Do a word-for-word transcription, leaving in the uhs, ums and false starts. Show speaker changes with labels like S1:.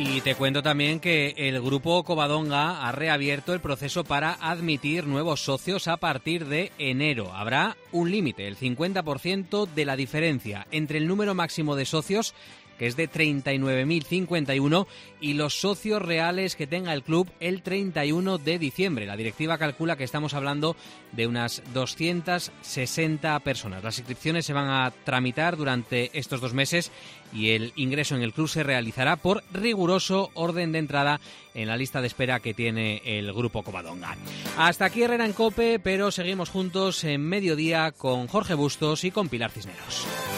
S1: Y te cuento también que el Grupo Covadonga ha reabierto el proceso para admitir nuevos socios a partir de enero. Habrá un límite, el cincuenta por ciento de la diferencia entre el número máximo de socios, que es de treinta y nueve mil cincuenta y uno, y los socios reales que tenga el club el treinta y uno de diciembre. La directiva calcula que estamos hablando de unas doscientas sesenta personas. Las inscripciones se van a tramitar durante estos dos meses y el ingreso en el club se realizará por riguroso orden de entrada en la lista de espera que tiene el Grupo Covadonga. Hasta aquí Herrera en COPE, pero seguimos juntos en mediodía con Jorge Bustos y con Pilar Cisneros.